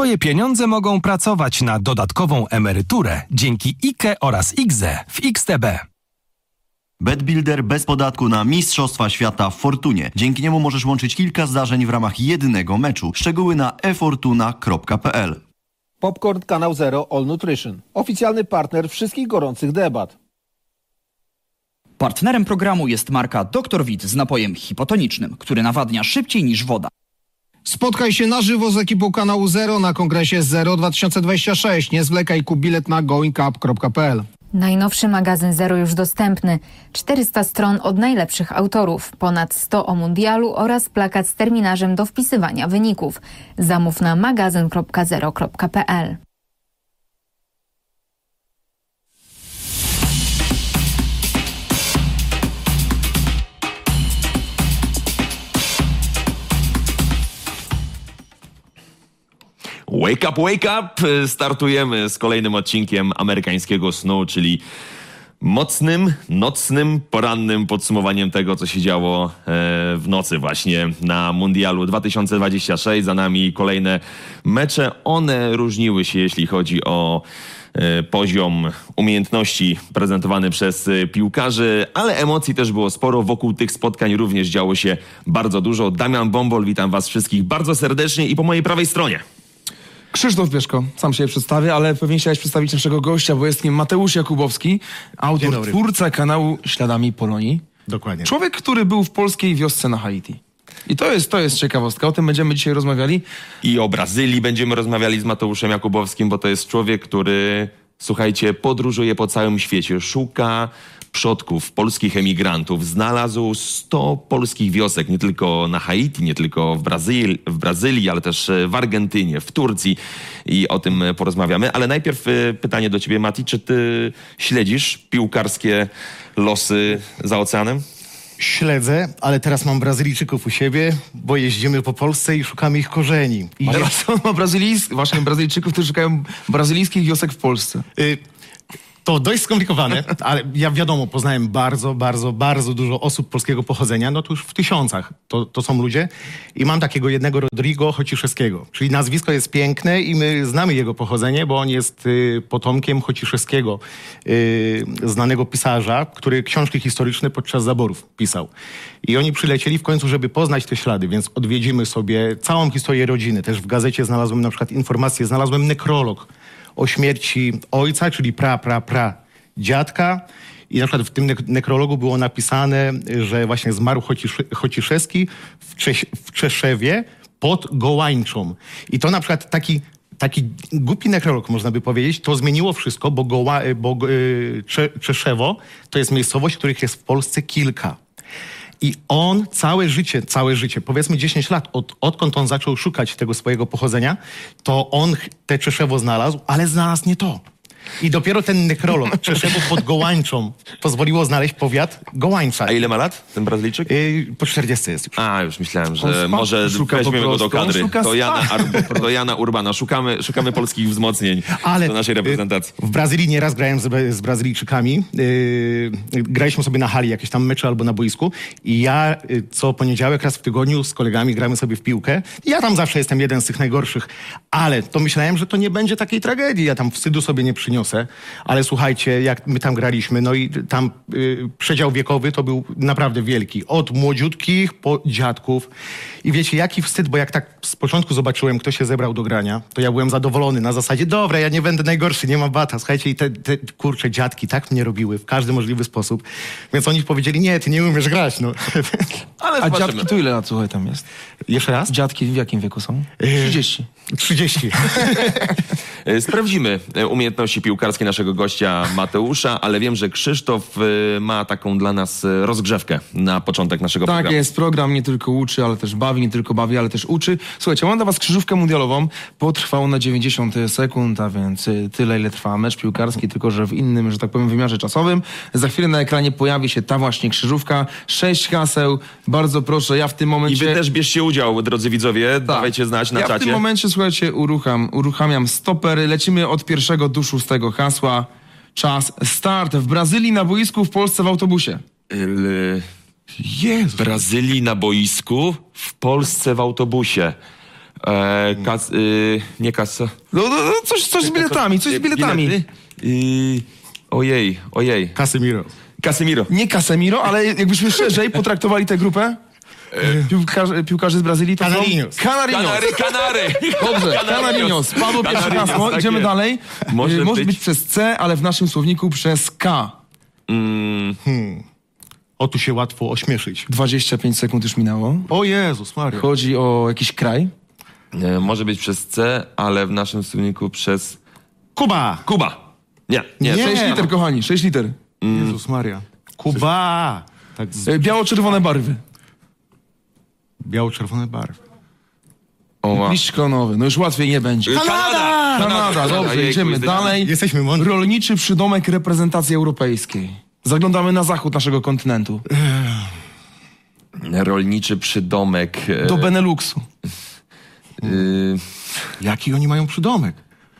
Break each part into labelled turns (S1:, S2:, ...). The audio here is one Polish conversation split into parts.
S1: Twoje pieniądze mogą pracować na dodatkową emeryturę dzięki IKE oraz IGZE w XTB.
S2: BetBuilder bez podatku na Mistrzostwa Świata w Fortunie. Dzięki niemu możesz łączyć kilka zdarzeń w ramach jednego meczu. Szczegóły na efortuna.pl.
S3: Popcorn Kanał Zero All Nutrition. Oficjalny partner wszystkich gorących debat.
S4: Partnerem programu jest marka Dr. Wit z napojem hipotonicznym, który nawadnia szybciej niż woda.
S5: Spotkaj się na żywo z ekipą Kanału Zero na kongresie Zero 2026. Nie zwlekaj, kup bilet na goingup.pl.
S6: Najnowszy magazyn Zero już dostępny. 400 stron od najlepszych autorów, ponad 100 o mundialu oraz plakat z terminarzem do wpisywania wyników. Zamów na magazyn.zero.pl.
S7: Wake up! Startujemy z kolejnym odcinkiem amerykańskiego snu, czyli mocnym, nocnym, porannym podsumowaniem tego, co się działo w nocy właśnie na Mundialu 2026. Za nami kolejne mecze. One różniły się, jeśli chodzi o poziom umiejętności prezentowany przez piłkarzy, ale emocji też było sporo. Wokół tych spotkań również działo się bardzo dużo. Damian Bombol, witam was wszystkich bardzo serdecznie i po mojej prawej stronie.
S8: Krzysztof Pieszko, sam się przedstawię, ale pewnie chciałeś przedstawić naszego gościa, bo jest nim Mateusz Jakubowski, autor, twórca kanału Śladami Polonii.
S9: Dokładnie.
S8: Człowiek, który był w polskiej wiosce na Haiti. I to jest ciekawostka, o tym będziemy dzisiaj rozmawiali.
S7: I o Brazylii będziemy rozmawiali z Mateuszem Jakubowskim, bo to jest człowiek, który, słuchajcie, podróżuje po całym świecie, szuka przodków polskich emigrantów. Znalazł 100 polskich wiosek, nie tylko na Haiti, nie tylko w Brazylii, ale też w Argentynie, w Turcji i o tym porozmawiamy. Ale najpierw pytanie do ciebie, Mati, czy ty śledzisz piłkarskie losy za oceanem?
S9: Śledzę, ale teraz mam Brazylijczyków u siebie, bo jeździmy po Polsce i szukamy ich korzeni.
S8: On ma Brazylijczyków, którzy szukają brazylijskich wiosek w Polsce.
S9: To dość skomplikowane, ale ja wiadomo, poznałem bardzo dużo osób polskiego pochodzenia, no to już w tysiącach to są ludzie. I mam takiego jednego Rodrigo Chociszewskiego, czyli nazwisko jest piękne i my znamy jego pochodzenie, bo on jest potomkiem Chociszewskiego, znanego pisarza, który książki historyczne podczas zaborów pisał. I oni przylecieli w końcu, żeby poznać te ślady, więc odwiedzimy sobie całą historię rodziny. Też w gazecie znalazłem na przykład informację, znalazłem nekrolog o śmierci ojca, czyli dziadka. I na przykład w tym nekrologu było napisane, że właśnie zmarł Chociszewski w Czeszewie pod Gołańczą. I to na przykład taki głupi nekrolog, można by powiedzieć, to zmieniło wszystko, bo Czeszewo to jest miejscowość, których jest w Polsce kilka. I on całe życie, powiedzmy 10 lat, odkąd on zaczął szukać tego swojego pochodzenia, to on te Czeszewo znalazł, ale znalazł nie to. I dopiero ten nekrolog, Czeszewo pod Gołańczą, pozwoliło znaleźć powiat Gołańcza.
S7: A ile ma lat ten Brazylijczyk?
S9: Po 40 jest już.
S7: A, już myślałem, że może weźmiemy go do kadry. To Jana Urbana. Szukamy polskich wzmocnień do naszej reprezentacji.
S9: W Brazylii nieraz grałem z Brazylijczykami. Graliśmy sobie na hali jakieś tam mecze albo na boisku. I ja co poniedziałek, raz w tygodniu z kolegami gramy sobie w piłkę. Ja tam zawsze jestem jeden z tych najgorszych. Ale to myślałem, że to nie będzie takiej tragedii. Ja tam wstydu sobie nie przyniosę. Ale słuchajcie, jak my tam graliśmy, no i tam przedział wiekowy to był naprawdę wielki. Od młodziutkich po dziadków. I wiecie, jaki wstyd, bo jak tak z początku zobaczyłem, kto się zebrał do grania, to ja byłem zadowolony na zasadzie, dobra, ja nie będę najgorszy, nie mam bata. Słuchajcie, i te kurcze dziadki tak mnie robiły w każdy możliwy sposób. Więc oni powiedzieli, nie, ty nie umiesz grać, no.
S8: A dziadki tu ile lat, słuchaj, tam jest?
S9: Jeszcze raz?
S8: Dziadki w jakim wieku są? 30.
S7: Sprawdzimy umiejętności piłkarskie naszego gościa Mateusza, ale wiem, że Krzysztof ma taką dla nas rozgrzewkę na początek naszego programu.
S8: Tak jest, program nie tylko uczy, ale też bawi, nie tylko bawi, ale też uczy. Słuchajcie, mam dla was krzyżówkę mundialową, potrwało na 90 sekund, a więc tyle, ile trwa mecz piłkarski, tylko że w innym, że tak powiem, wymiarze czasowym. Za chwilę na ekranie pojawi się ta właśnie krzyżówka. 6 haseł, bardzo proszę, ja w tym momencie...
S7: I wy też bierzcie udział, drodzy widzowie, dawajcie znać na czacie.
S8: Ja w tym momencie, słuchajcie, uruchamiam stopery, lecimy od pierwszego do 6 hasła. Czas, start. W Brazylii na boisku, w Polsce w autobusie.
S7: W Brazylii na boisku, w Polsce w autobusie. Nie kasa.
S8: No, coś z biletami, coś z biletami.
S7: Ojej.
S9: Casemiro.
S8: Nie Casemiro, ale jakbyśmy szerzej potraktowali tę grupę piłkarzy z Brazylii, to
S9: Canarinos.
S7: Kanary.
S8: Dobrze, Canarinos. Padło pierwsze hasło,
S7: tak
S8: idziemy
S7: jest.
S8: dalej. Może być przez C, ale w naszym słowniku przez K.
S9: O, tu się łatwo ośmieszyć.
S8: 25 sekund już minęło.
S9: O Jezus Maria.
S8: Chodzi o jakiś kraj.
S7: Może być przez C, ale w naszym słowniku przez
S9: Kuba.
S7: Nie.
S8: 6 liter, kochani, 6 liter.
S9: Jezus Maria. Kuba. Tak
S8: Biało-czerwone barwy.
S9: biało-czerwone barwy.
S8: Liść klonowy. No już łatwiej nie będzie. Kanada. Dobrze, idziemy dalej.
S9: Jesteśmy mądrzy.
S8: Rolniczy przydomek reprezentacji europejskiej. Zaglądamy na zachód naszego kontynentu.
S7: Rolniczy przydomek.
S8: Do Beneluxu.
S9: Jaki oni mają przydomek?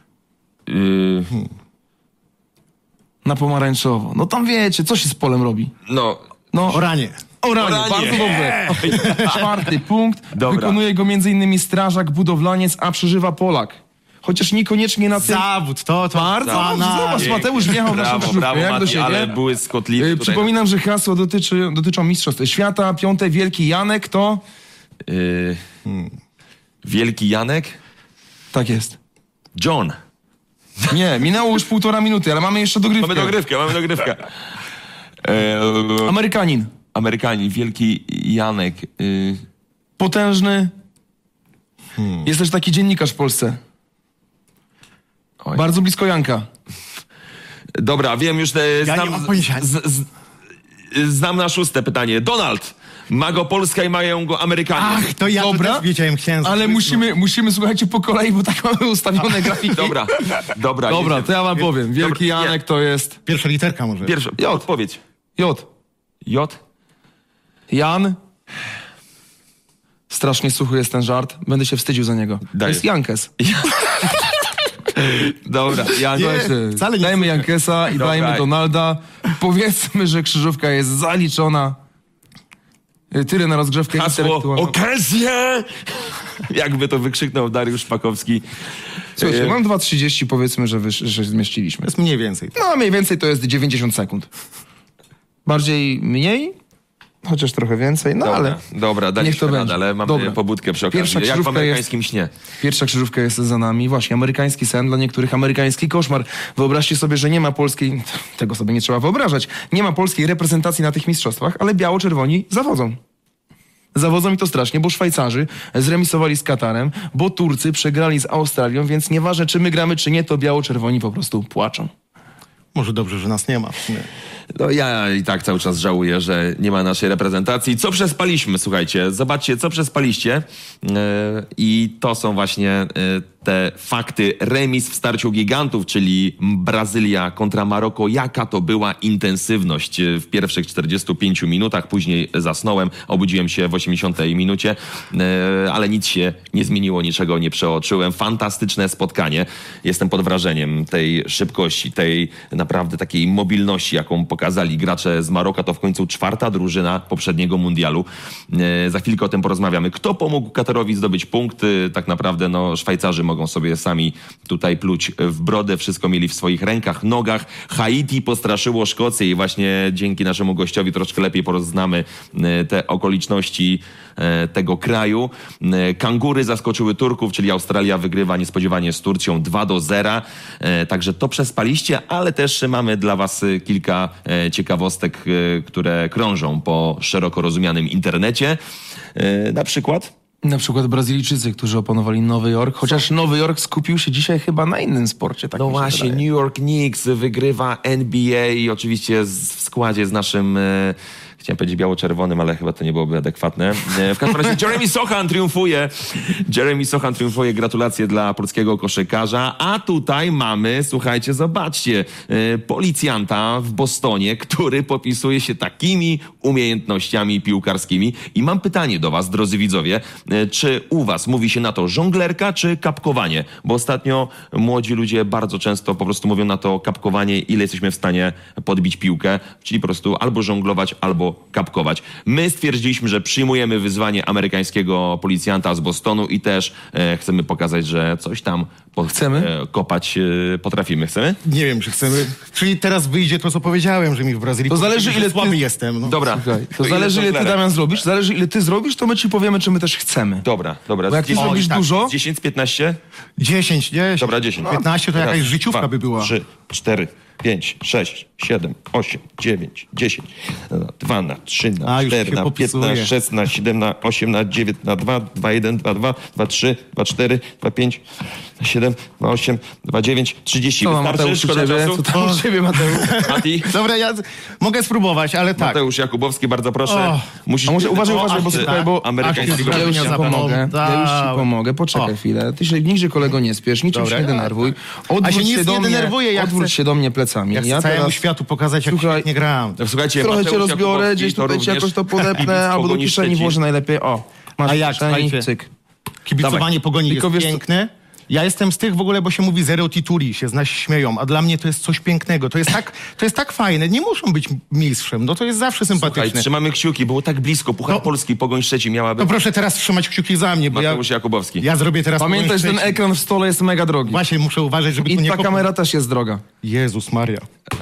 S8: Na pomarańczowo. No tam wiecie, co się z polem robi.
S7: No,
S9: Oranie.
S8: Oranie. Bardzo dobrze. 4. punkt.
S7: Dobra.
S8: Wykonuje go m.in. strażak, budowlaniec, a przeżywa Polak. Chociaż niekoniecznie na tym...
S9: Zawód, to
S8: Bardzo dobrze. Zobacz, Mateusz wjechał w naszą krzyżówkę. Jak do
S7: Mati,
S8: siebie?
S7: ale błyskotliwy tutaj.
S8: Przypominam, że hasło dotyczą Mistrzostw Świata. 5. Wielki Janek to...
S7: Wielki Janek?
S8: Tak jest.
S7: John.
S8: Nie, minęło już 1,5 minuty, ale mamy jeszcze dogrywkę.
S7: Mamy dogrywkę.
S8: Amerykanin.
S7: Amerykanin, Wielki Janek.
S8: Potężny. Jest też taki dziennikarz w Polsce.
S7: Oj.
S8: Bardzo blisko Janka.
S7: Dobra, wiem już.
S9: Ja nie mam pojęcia.
S7: Znam na 6. pytanie. Donald. Ma go Polska i mają go Amerykanie.
S9: Ach, to ja
S8: Dobra,
S9: też wiedziałem, chciałem
S8: ale
S9: zapytać.
S8: musimy, słuchajcie, po kolei, bo tak mamy ustawione grafiki.
S7: Dobra,
S8: Dobra, to ja wam powiem. Wielki
S7: Dobra,
S8: Janek to jest...
S9: Pierwsza literka może.
S7: Pierwsza
S8: J.
S7: odpowiedź.
S8: J.
S7: J.
S8: Jan. Strasznie suchy jest ten żart. Będę się wstydził za niego. To
S7: Dajesz.
S8: jest Jankes.
S7: Dobra,
S9: wcale nie
S8: Dajmy
S9: suchy.
S8: Jankesa i
S7: Dobra.
S8: dajmy Donalda. Powiedzmy, że krzyżówka jest zaliczona. Tyle na rozgrzewkę
S7: Hasło
S8: intelektualną.
S7: okazja! Jakby to wykrzyknął Dariusz Szpakowski.
S8: Słuchajcie, mam 2,30, powiedzmy, że zmieściliśmy.
S9: To jest mniej więcej.
S8: No, mniej więcej to jest 90 sekund. Bardziej mniej, chociaż trochę więcej, no ale...
S7: Dobra,
S8: niech
S7: daliśmy
S8: to
S7: radę,
S8: będzie.
S7: ale mamy
S8: Dobra.
S7: pobudkę przy
S8: Pierwsza
S7: okazji. Jak w
S8: krzyżówka
S7: amerykańskim śnie.
S8: Pierwsza krzyżówka jest za nami. Właśnie, amerykański sen, dla niektórych amerykański koszmar. Wyobraźcie sobie, że nie ma polskiej... Tego sobie nie trzeba wyobrażać. Nie ma polskiej reprezentacji na tych mistrzostwach, ale biało-czerwoni zawodzą. Zawodzą i to strasznie, bo Szwajcarzy zremisowali z Katarem, bo Turcy przegrali z Australią, więc nieważne, czy my gramy, czy nie, to biało-czerwoni po prostu płaczą.
S9: Może dobrze, że nas nie ma. w sumie.
S7: No ja i tak cały czas żałuję, że nie ma naszej reprezentacji. Co przespaliśmy, słuchajcie, zobaczcie, co przespaliście. I to są właśnie te fakty. Remis w starciu gigantów, czyli Brazylia kontra Maroko. Jaka to była intensywność w pierwszych 45 minutach. Później zasnąłem, obudziłem się w 80 minucie, ale nic się nie zmieniło, niczego nie przeoczyłem. Fantastyczne spotkanie. Jestem pod wrażeniem tej szybkości, tej naprawdę takiej mobilności, jaką pokazali gracze z Maroka. To w końcu 4. drużyna poprzedniego mundialu. Za chwilkę o tym porozmawiamy. Kto pomógł Katarowi zdobyć punkty? Tak naprawdę no, Szwajcarzy mogą sobie sami tutaj pluć w brodę. Wszystko mieli w swoich rękach, nogach. Haiti postraszyło Szkocję i właśnie dzięki naszemu gościowi troszkę lepiej poroznamy te okoliczności tego kraju. Kangury zaskoczyły Turków, czyli Australia wygrywa niespodziewanie z Turcją 2-0. Także to przespaliście, ale też mamy dla was kilka ciekawostek, które krążą po szeroko rozumianym internecie. Na przykład
S8: Brazylijczycy, którzy opanowali Nowy Jork, chociaż Nowy Jork skupił się dzisiaj chyba na innym sporcie. Tak
S7: no
S8: mi się
S7: właśnie,
S8: wydaje.
S7: New York Knicks wygrywa NBA i oczywiście w składzie z naszym... Chciałem powiedzieć biało-czerwonym, ale chyba to nie byłoby adekwatne. W każdym razie Jeremy Sochan triumfuje. Jeremy Sochan triumfuje. Gratulacje dla polskiego koszykarza. A tutaj mamy, słuchajcie, zobaczcie, policjanta w Bostonie, który popisuje się takimi umiejętnościami piłkarskimi. I mam pytanie do was, drodzy widzowie. Czy u was mówi się na to żonglerka czy kapkowanie? Bo ostatnio młodzi ludzie bardzo często po prostu mówią na to kapkowanie, ile jesteśmy w stanie podbić piłkę. Czyli po prostu albo żonglować, albo go kapkować. My stwierdziliśmy, że przyjmujemy wyzwanie amerykańskiego policjanta z Bostonu i też chcemy pokazać, że coś tam kopać potrafimy. Chcemy?
S9: Nie wiem, czy chcemy. Czyli teraz wyjdzie to, co powiedziałem, że mi w Brazylii...
S8: To zależy, ile
S9: słaby jestem. No.
S7: Dobra.
S8: Słuchaj, to zależy, ile ty, Damian, zrobisz. Zależy, ile ty zrobisz, to my ci powiemy, czy my też chcemy.
S7: Dobra.
S8: Bo jak ty zrobisz dużo...
S7: 10, 15?
S9: 10.
S7: Dobra, 10.
S9: 15 to jakaś życiówka by była.
S7: 3, 4, 5, 6, 7, 8, 9, 10, 2 na 3 na 4 na 5 na 6 na 7 na 8 na 9 na 2, 2, 1, 2, 2, 2, 3, 2, 4, 2, 5, 7, 2, 8, 2, 9, 30.
S8: Co
S7: Wystarczy?
S8: Mateusz,
S7: Szkoda czasu?
S8: Co tam u ciebie, Mateusz?
S7: Mati?
S9: Dobra, ja mogę spróbować, ale tak.
S7: Mateusz Jakubowski, bardzo proszę. Musisz...
S8: A może uważaj, bo słuchaj, bo
S7: amerykańskiego...
S8: Ja już ci pomogę. Poczekaj chwilę. Ty się nigdzie, kolego, nie spiesz, niczym się nie denerwuj. Odwróć się do mnie plecami.
S9: Ja chcę całemu światu pokazać, jak świetnie gram.
S7: Słuchajcie,
S8: trochę cię rozbiorę, gdzieś tutaj cię jakoś to podepnę, albo do kieszeni włożę najlepiej. O, masz kieszeni, cyk.
S9: Kibicowanie Pogoni
S8: Tylko
S9: jest piękne. Ja jestem z tych w ogóle, bo się mówi zero tituli, się śmieją, a dla mnie to jest coś pięknego. To jest tak fajne. Nie muszą być mistrzem, no to jest zawsze sympatyczne.
S7: Słuchaj, trzymamy kciuki, było tak blisko. Puchar Polski, Pogoń Szczecin miała być.
S9: To proszę teraz trzymać kciuki za mnie, bo
S7: Mateusz Jakubowski.
S9: Ja zrobię teraz
S8: Pamiętaj, że ten ekran w stole jest mega drogi.
S9: Właśnie, muszę uważać, żeby
S8: I
S9: tu nie...
S8: ta kamera też jest droga.
S9: Jezus Maria.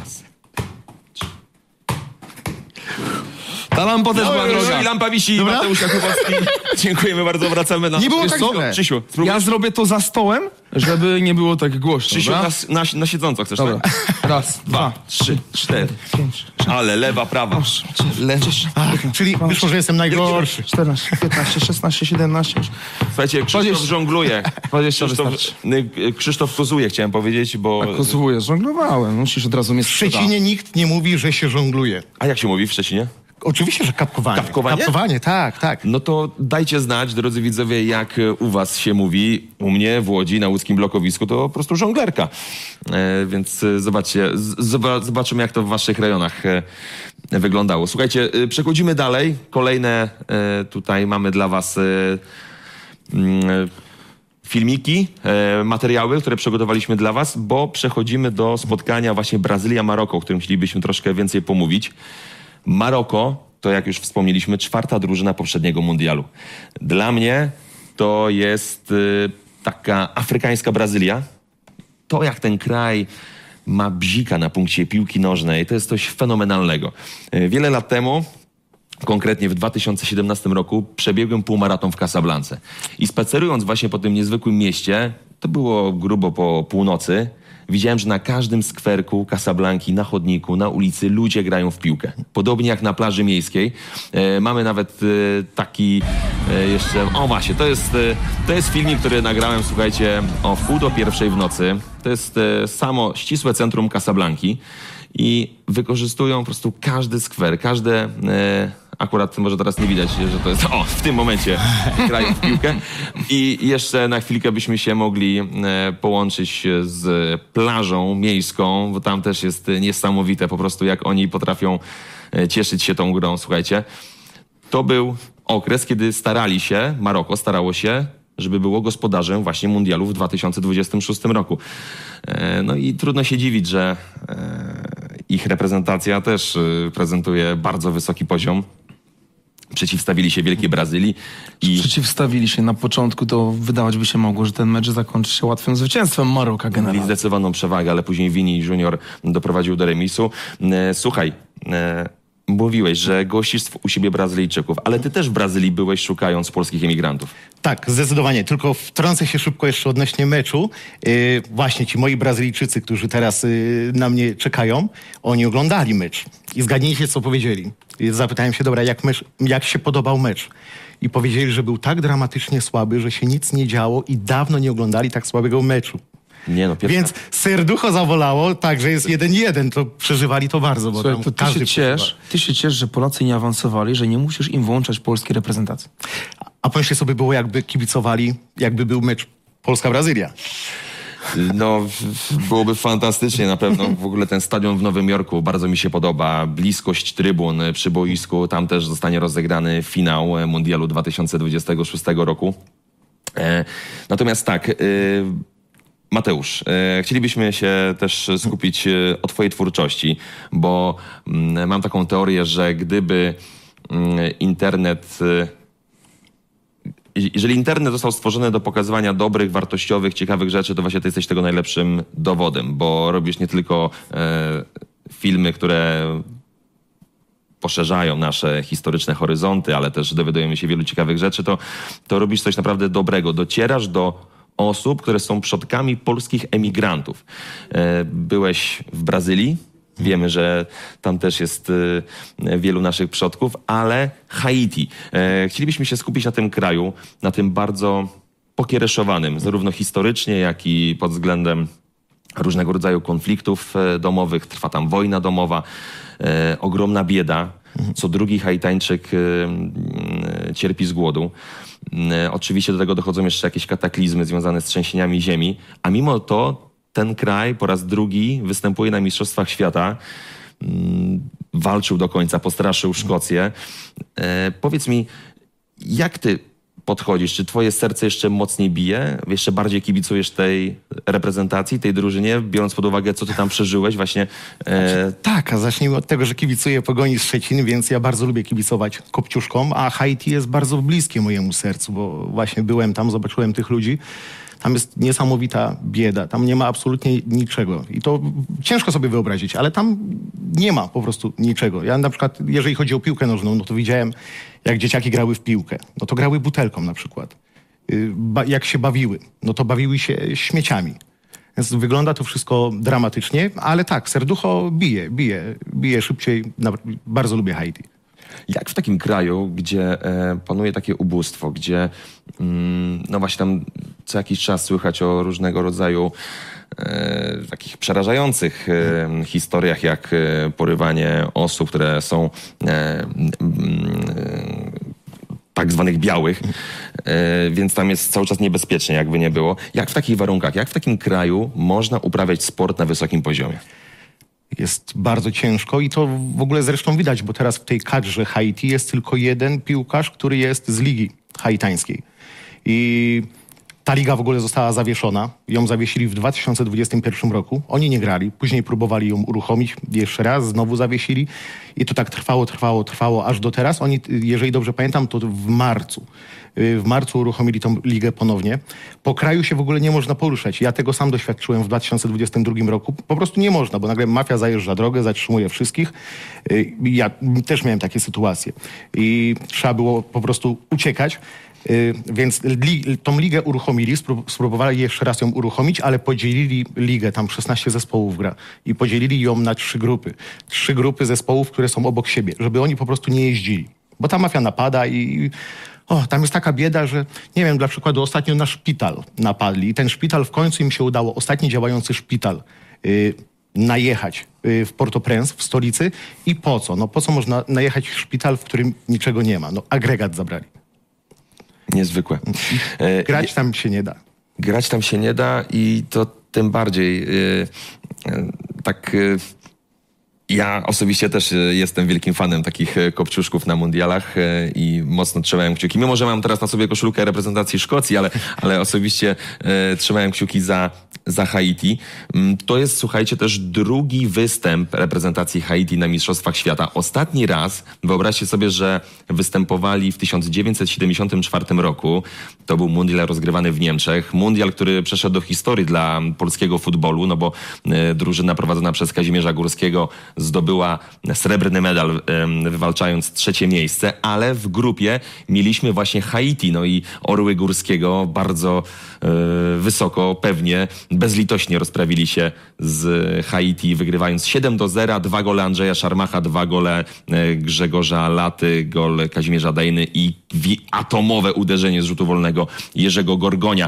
S8: Ta lampa też była droga.
S7: I lampa wisi.
S9: Dobra?
S7: Mateusz Jakubowski. Dziękujemy bardzo, wracamy na...
S9: Nie było
S8: Wiesz
S9: tak
S8: co?
S9: źle.
S7: Krzysiu,
S8: Ja zrobię to za stołem, żeby nie było tak głośno.
S7: Krzysiu,
S8: dobra?
S7: na siedząco chcesz,
S8: Dobra.
S7: tak?
S8: Raz,
S7: 2, 3, 4, 5, ale lewa, prawa.
S9: Czyli wyszło, że jestem najgorszy.
S8: 14, 15, 16, 17.
S7: Słuchajcie, Krzysztof żongluje.
S8: 20 wystarczy.
S7: Krzysztof kozuje, chciałem powiedzieć, bo...
S8: Kozłuję, żonglowałem. Musisz od razu mnie
S9: W Szczecinie nikt nie mówi, że się żongluje.
S7: A jak się mówi w Szczecinie?
S9: Oczywiście, że kapkowanie.
S7: Kapkowanie?
S9: Kapkowanie, tak.
S7: No to dajcie znać, drodzy widzowie, jak u was się mówi. U mnie w Łodzi, na łódzkim blokowisku, to po prostu żonglerka. Więc zobaczcie, zobaczymy, jak to w waszych rejonach wyglądało. Słuchajcie, przechodzimy dalej. Kolejne tutaj mamy dla was filmiki, materiały, które przygotowaliśmy dla was, bo przechodzimy do spotkania właśnie Brazylia-Maroko, o którym chcielibyśmy troszkę więcej pomówić. Maroko to, jak już wspomnieliśmy, 4. drużyna poprzedniego mundialu. Dla mnie to jest taka afrykańska Brazylia. To, jak ten kraj ma bzika na punkcie piłki nożnej, to jest coś fenomenalnego. Wiele lat temu, konkretnie w 2017 roku, przebiegłem półmaraton w Casablance. I spacerując właśnie po tym niezwykłym mieście, to było grubo po północy, widziałem, że na każdym skwerku Casablanki, na chodniku, na ulicy ludzie grają w piłkę. Podobnie jak na plaży miejskiej. Mamy nawet taki jeszcze... O właśnie, to jest filmik, który nagrałem, słuchajcie, o 1:30 w nocy. To jest samo ścisłe centrum Casablanki i wykorzystują po prostu każdy skwer, każde... Akurat może teraz nie widać, że to jest... O, w tym momencie grają w piłkę. I jeszcze na chwilkę byśmy się mogli połączyć z plażą miejską, bo tam też jest niesamowite po prostu, jak oni potrafią cieszyć się tą grą. Słuchajcie, to był okres, kiedy Maroko starało się, żeby było gospodarzem właśnie mundialu w 2026 roku. No i trudno się dziwić, że ich reprezentacja też prezentuje bardzo wysoki poziom. Przeciwstawili się Wielkiej Brazylii.
S8: Przeciwstawili się na początku, to wydawać by się mogło, że ten mecz zakończy się łatwym zwycięstwem Maroka generalnie.
S7: Mieli zdecydowaną przewagę, ale później Vini Junior doprowadził do remisu. Słuchaj, mówiłeś, że gościsz u siebie Brazylijczyków, ale ty też w Brazylii byłeś, szukając polskich emigrantów.
S9: Tak, zdecydowanie. Tylko wtrącę się szybko jeszcze odnośnie meczu. Właśnie ci moi Brazylijczycy, którzy teraz na mnie czekają, oni oglądali mecz. I zgadnijcie, co powiedzieli. Zapytałem się, dobra, jak się podobał mecz? I powiedzieli, że był tak dramatycznie słaby, że się nic nie działo i dawno nie oglądali tak słabego meczu.
S7: Nie no,
S9: Więc serducho zawolało, tak, że jest 1-1, to przeżywali to bardzo. Bo
S8: słuchaj, to ty się ciesz, że Polacy nie awansowali, że nie musisz im włączać polskiej reprezentacji.
S9: A pomyślcie sobie było, jakby kibicowali, jakby był mecz Polska-Brazylia.
S7: No, byłoby fantastycznie na pewno. W ogóle ten stadion w Nowym Jorku bardzo mi się podoba. Bliskość trybun przy boisku. Tam też zostanie rozegrany finał mundialu 2026 roku. Natomiast tak... Mateusz, chcielibyśmy się też skupić o twojej twórczości, bo mam taką teorię, że gdyby internet... Jeżeli internet został stworzony do pokazywania dobrych, wartościowych, ciekawych rzeczy, to właśnie ty jesteś tego najlepszym dowodem, bo robisz nie tylko filmy, które poszerzają nasze historyczne horyzonty, ale też dowiadujemy się wielu ciekawych rzeczy, to robisz coś naprawdę dobrego. Docierasz do osób, które są przodkami polskich emigrantów. Byłeś w Brazylii. Wiemy, że tam też jest wielu naszych przodków, ale Haiti. Chcielibyśmy się skupić na tym kraju, na tym bardzo pokiereszowanym, zarówno historycznie, jak i pod względem różnego rodzaju konfliktów domowych. Trwa tam wojna domowa, ogromna bieda. Co drugi Haitańczyk cierpi z głodu. Oczywiście do tego dochodzą jeszcze jakieś kataklizmy związane z trzęsieniami ziemi, a mimo to ten kraj po raz drugi występuje na Mistrzostwach Świata. Walczył do końca, postraszył Szkocję. Powiedz mi, jak ty podchodzisz? Czy twoje serce jeszcze mocniej bije? Jeszcze bardziej kibicujesz tej reprezentacji, tej drużynie, biorąc pod uwagę, co ty tam przeżyłeś właśnie?
S9: Tak, a zacznijmy od tego, że kibicuję Pogoni Szczecin, więc ja bardzo lubię kibicować Kopciuszkom, a Haiti jest bardzo bliskie mojemu sercu, bo właśnie byłem tam, zobaczyłem tych ludzi. Tam jest niesamowita bieda, tam nie ma absolutnie niczego. I to ciężko sobie wyobrazić, ale tam nie ma po prostu niczego. Ja na przykład, jeżeli chodzi o piłkę nożną, no to widziałem, jak dzieciaki grały w piłkę. No to grały butelką na przykład. Jak się bawiły, no to bawiły się śmieciami. Więc wygląda to wszystko dramatycznie, ale tak, serducho bije szybciej. Bardzo lubię Haiti.
S7: Jak w takim kraju, gdzie panuje takie ubóstwo, gdzie no właśnie tam co jakiś czas słychać o różnego rodzaju takich przerażających historiach, jak porywanie osób, które są tak zwanych białych, więc tam jest cały czas niebezpiecznie, jakby nie było. Jak w takich warunkach, jak w takim kraju można uprawiać sport na wysokim poziomie?
S9: Jest bardzo ciężko i to w ogóle zresztą widać, bo teraz w tej kadrze Haiti jest tylko jeden piłkarz, który jest z ligi haitańskiej. I ta liga w ogóle została zawieszona. Ją zawiesili w 2021 roku. Oni nie grali. Później próbowali ją uruchomić jeszcze raz, znowu zawiesili. I to tak trwało aż do teraz. Oni, jeżeli dobrze pamiętam, to w marcu uruchomili tą ligę ponownie. Po kraju się w ogóle nie można poruszać. Ja tego sam doświadczyłem w 2022 roku. Po prostu nie można, bo nagle mafia zajeżdża drogę, zatrzymuje wszystkich. Ja też miałem takie sytuacje. I trzeba było po prostu uciekać. Więc tą ligę uruchomili, spróbowali jeszcze raz ją uruchomić, ale podzielili ligę, tam 16 zespołów gra i podzielili ją na 3 grupy. 3 grupy zespołów, które są obok siebie, żeby oni po prostu nie jeździli. Bo ta mafia napada i tam jest taka bieda, że nie wiem, dla przykładu ostatnio na szpital napadli i ten szpital w końcu im się udało, ostatni działający szpital, najechać w Port-au-Prince, w stolicy. I po co? No po co można najechać w szpital, w którym niczego nie ma? No agregat zabrali.
S7: Niezwykłe.
S9: Grać tam się nie da.
S7: Grać tam się nie da i to tym bardziej ja osobiście też jestem wielkim fanem takich kopciuszków na mundialach i mocno trzymałem kciuki. Mimo że mam teraz na sobie koszulkę reprezentacji Szkocji, ale osobiście trzymałem kciuki za Haiti. To jest, słuchajcie, też drugi występ reprezentacji Haiti na Mistrzostwach Świata. Ostatni raz, wyobraźcie sobie, że występowali w 1974 roku. To był mundial rozgrywany w Niemczech. Mundial, który przeszedł do historii dla polskiego futbolu, no bo drużyna prowadzona przez Kazimierza Górskiego zdobyła srebrny medal, wywalczając 3. miejsce, ale w grupie mieliśmy właśnie Haiti, no i Orły Górskiego bardzo wysoko, pewnie, bezlitośnie rozprawili się z Haiti, wygrywając 7-0, 2 gole Andrzeja Szarmacha, 2 gole Grzegorza Laty, gol Kazimierza Dejny i atomowe uderzenie z rzutu wolnego Jerzego Gorgonia.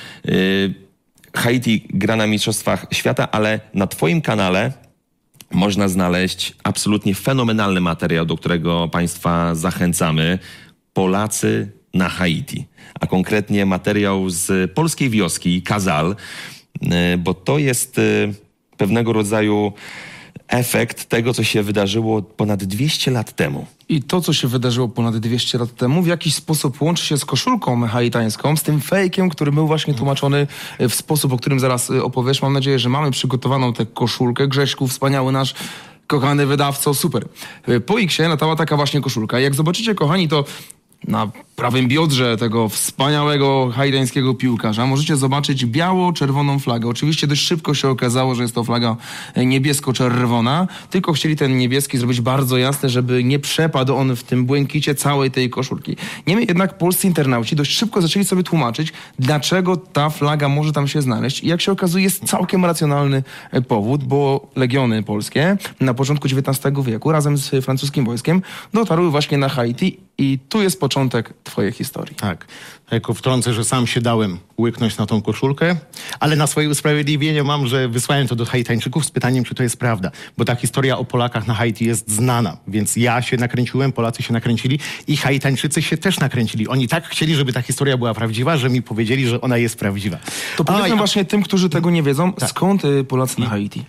S7: Haiti gra na Mistrzostwach Świata, ale na twoim kanale można znaleźć absolutnie fenomenalny materiał, do którego Państwa zachęcamy. Polacy na Haiti, a konkretnie materiał z polskiej wioski Kazal, bo to jest pewnego rodzaju efekt tego, co się wydarzyło ponad 200 lat temu.
S8: I to, co się wydarzyło ponad 200 lat temu, w jakiś sposób łączy się z koszulką haitańską, z tym fejkiem, który był właśnie tłumaczony w sposób, o którym zaraz opowiesz. Mam nadzieję, że mamy przygotowaną tę koszulkę. Grześku, wspaniały nasz kochany wydawco, super. Po X-ie latała taka właśnie koszulka. Jak zobaczycie, kochani, to na prawym biodrze tego wspaniałego haitańskiego piłkarza możecie zobaczyć biało-czerwoną flagę. Oczywiście dość szybko się okazało, że jest to flaga niebiesko-czerwona, tylko chcieli ten niebieski zrobić bardzo jasny, żeby nie przepadł on w tym błękicie całej tej koszulki. Niemniej jednak polscy internauci dość szybko zaczęli sobie tłumaczyć, dlaczego ta flaga może tam się znaleźć. I jak się okazuje, jest całkiem racjonalny powód, bo legiony polskie na początku XIX wieku razem z francuskim wojskiem dotarły właśnie na Haiti i tu jest początek twojej historii.
S9: Tak. Jako wtrącę, że sam się dałem łyknąć na tą koszulkę, ale na swoje usprawiedliwienie mam, że wysłałem to do Haitańczyków z pytaniem, czy to jest prawda. Bo ta historia o Polakach na Haiti jest znana. Więc ja się nakręciłem, Polacy się nakręcili i Haitańczycy się też nakręcili. Oni tak chcieli, żeby ta historia była prawdziwa, że mi powiedzieli, że ona jest prawdziwa.
S8: To powiedzmy właśnie tym, którzy tego nie wiedzą, skąd Polacy na Haiti?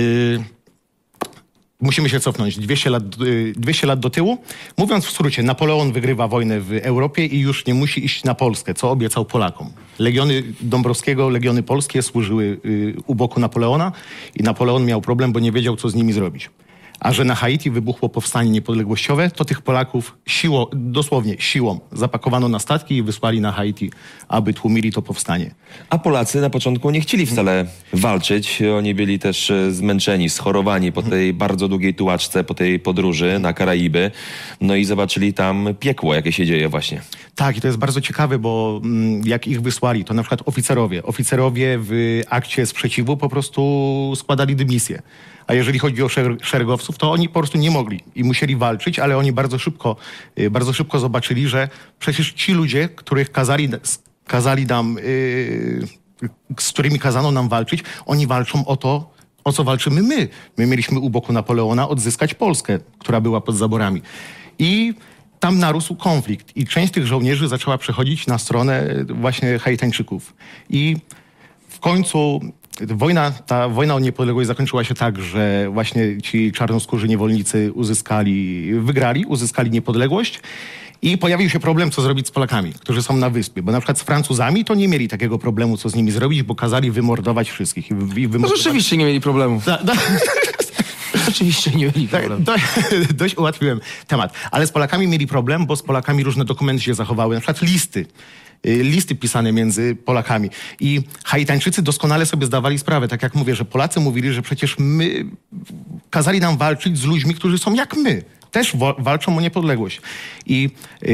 S9: Musimy się cofnąć 200 lat do tyłu. Mówiąc w skrócie, Napoleon wygrywa wojnę w Europie i już nie musi iść na Polskę, co obiecał Polakom. Legiony Dąbrowskiego, legiony polskie służyły u boku Napoleona i Napoleon miał problem, bo nie wiedział, co z nimi zrobić. A że na Haiti wybuchło powstanie niepodległościowe, to tych Polaków dosłownie siłą zapakowano na statki i wysłali na Haiti, aby tłumili to powstanie.
S7: A Polacy na początku nie chcieli wcale walczyć. Oni byli też zmęczeni, schorowani po tej bardzo długiej tułaczce, po tej podróży na Karaiby. No i zobaczyli tam piekło, jakie się dzieje właśnie.
S9: Tak, i to jest bardzo ciekawe, bo jak ich wysłali, to na przykład oficerowie w akcie sprzeciwu po prostu składali dymisję. A jeżeli chodzi o szeregowców, to oni po prostu nie mogli i musieli walczyć, ale oni bardzo szybko zobaczyli, że przecież ci ludzie, których kazali nam, z którymi kazano nam walczyć, oni walczą o to, o co walczymy my. My mieliśmy u boku Napoleona odzyskać Polskę, która była pod zaborami. I tam narósł konflikt i część tych żołnierzy zaczęła przechodzić na stronę właśnie Haitańczyków. I w końcu ta wojna o niepodległość zakończyła się tak, że właśnie ci czarnoskórzy niewolnicy uzyskali niepodległość i pojawił się problem, co zrobić z Polakami, którzy są na wyspie. Bo na przykład z Francuzami to nie mieli takiego problemu, co z nimi zrobić, bo kazali wymordować wszystkich.
S8: No rzeczywiście nie mieli problemu. Rzeczywiście nie mieli problemu.
S9: Dość ułatwiłem temat. Ale z Polakami mieli problem, bo z Polakami różne dokumenty się zachowały, na przykład listy pisane między Polakami. I Haitańczycy doskonale sobie zdawali sprawę, tak jak mówię, że Polacy mówili, że przecież kazali nam walczyć z ludźmi, którzy są jak my. Też walczą o niepodległość. I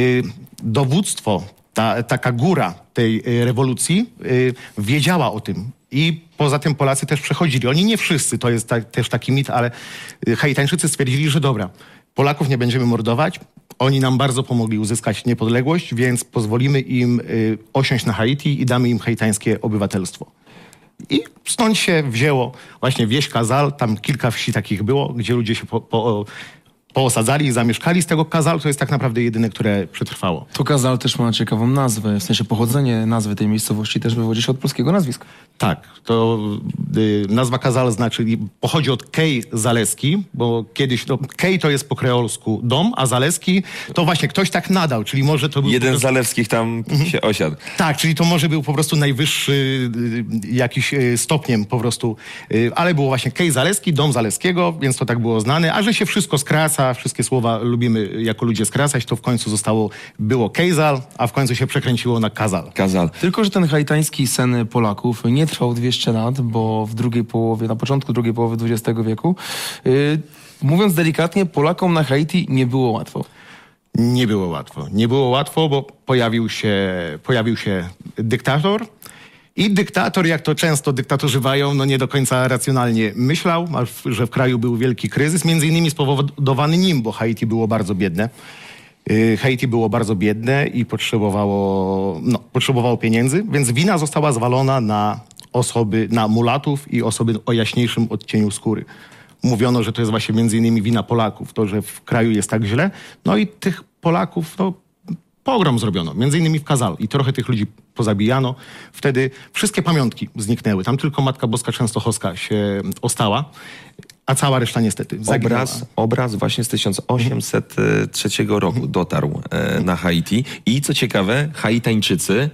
S9: dowództwo, taka góra tej rewolucji wiedziała o tym. I poza tym Polacy też przechodzili. Oni nie wszyscy, to jest też taki mit, ale Haitańczycy stwierdzili, że dobra, Polaków nie będziemy mordować, oni nam bardzo pomogli uzyskać niepodległość, więc pozwolimy im osiąść na Haiti i damy im haitańskie obywatelstwo. I stąd się wzięło właśnie wieś Kazal, tam kilka wsi takich było, gdzie ludzie się poosadzali i zamieszkali. Z tego Kazal to jest tak naprawdę jedyne, które przetrwało.
S8: To Kazal też ma ciekawą nazwę, w sensie pochodzenie nazwy tej miejscowości też wywodzi się od polskiego nazwiska.
S9: Tak, to nazwa Kazal pochodzi od Kej Zaleski, bo kiedyś Kej to jest po kreolsku dom, a Zaleski to właśnie ktoś tak nadał, czyli może to był...
S7: Jeden z Zalewskich tam się osiadł.
S9: Tak, czyli to może był po prostu najwyższy jakiś stopniem po prostu, ale było właśnie Kej Zaleski, dom Zaleskiego, więc to tak było znane, a że się wszystko skraca, wszystkie słowa lubimy jako ludzie skracać, to w końcu było Kejzal, a w końcu się przekręciło na Kazal.
S8: Tylko że ten haitański sen Polaków nie trwał 200 lat, bo na początku drugiej połowy XX wieku, mówiąc delikatnie, Polakom na Haiti nie było łatwo.
S9: Nie było łatwo. Nie było łatwo, bo pojawił się dyktator. I dyktator, jak to często dyktatorzy mają, nie do końca racjonalnie myślał, że w kraju był wielki kryzys, między innymi spowodowany nim, bo Haiti było bardzo biedne. Haiti było bardzo biedne i potrzebowało pieniędzy, więc wina została zwalona na mulatów i osoby o jaśniejszym odcieniu skóry. Mówiono, że to jest właśnie między innymi wina Polaków, to, że w kraju jest tak źle. No i tych Polaków, pogrom zrobiono, między innymi w Kazal i trochę tych ludzi pozabijano. Wtedy wszystkie pamiątki zniknęły. Tam tylko Matka Boska Częstochowska się ostała, a cała reszta niestety zaginęła.
S10: Obraz właśnie z 1803 roku dotarł na Haiti i co ciekawe, Haitańczycy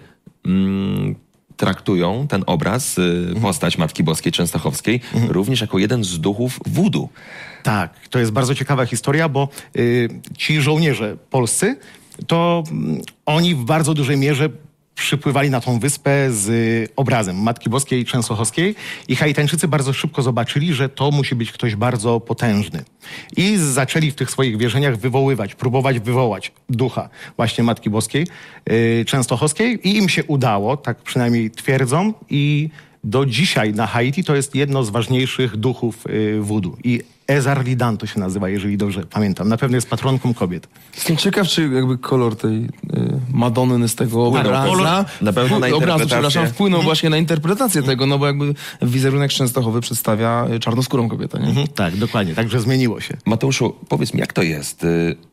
S10: traktują ten obraz, postać Matki Boskiej Częstochowskiej, również jako jeden z duchów voodoo.
S9: Tak, to jest bardzo ciekawa historia, bo ci żołnierze polscy, to oni w bardzo dużej mierze przypływali na tą wyspę z obrazem Matki Boskiej Częstochowskiej i Haitańczycy bardzo szybko zobaczyli, że to musi być ktoś bardzo potężny. I zaczęli w tych swoich wierzeniach próbować wywołać ducha właśnie Matki Boskiej Częstochowskiej i im się udało, tak przynajmniej twierdzą, i do dzisiaj na Haiti to jest jedno z ważniejszych duchów voodoo. I Ezar Lidan to się nazywa, jeżeli dobrze pamiętam. Na pewno jest patronką kobiet.
S8: Jestem ciekaw, czy jakby kolor tej Madonny z tego obraza,
S10: na pewno na interpretację.
S8: Wpłynął właśnie na interpretację tego, no bo jakby wizerunek Częstochowy przedstawia czarnoskórą kobietę, nie?
S9: Tak, dokładnie. Także zmieniło się.
S10: Mateuszu, powiedz mi, jak to jest?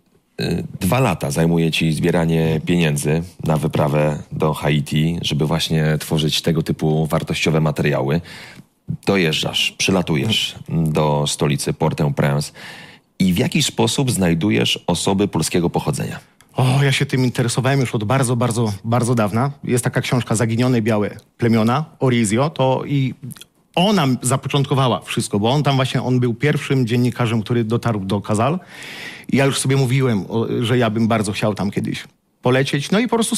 S10: 2 lata zajmuje ci zbieranie pieniędzy na wyprawę do Haiti, żeby właśnie tworzyć tego typu wartościowe materiały. Dojeżdżasz, przylatujesz do stolicy Port-au-Prince i w jaki sposób znajdujesz osoby polskiego pochodzenia?
S9: Ja się tym interesowałem już od bardzo, bardzo, bardzo dawna. Jest taka książka Zaginione Białe Plemiona, Orizio, to i ona zapoczątkowała wszystko, bo on był pierwszym dziennikarzem, który dotarł do Casal. I ja już sobie mówiłem, że ja bym bardzo chciał tam kiedyś polecieć, no i po prostu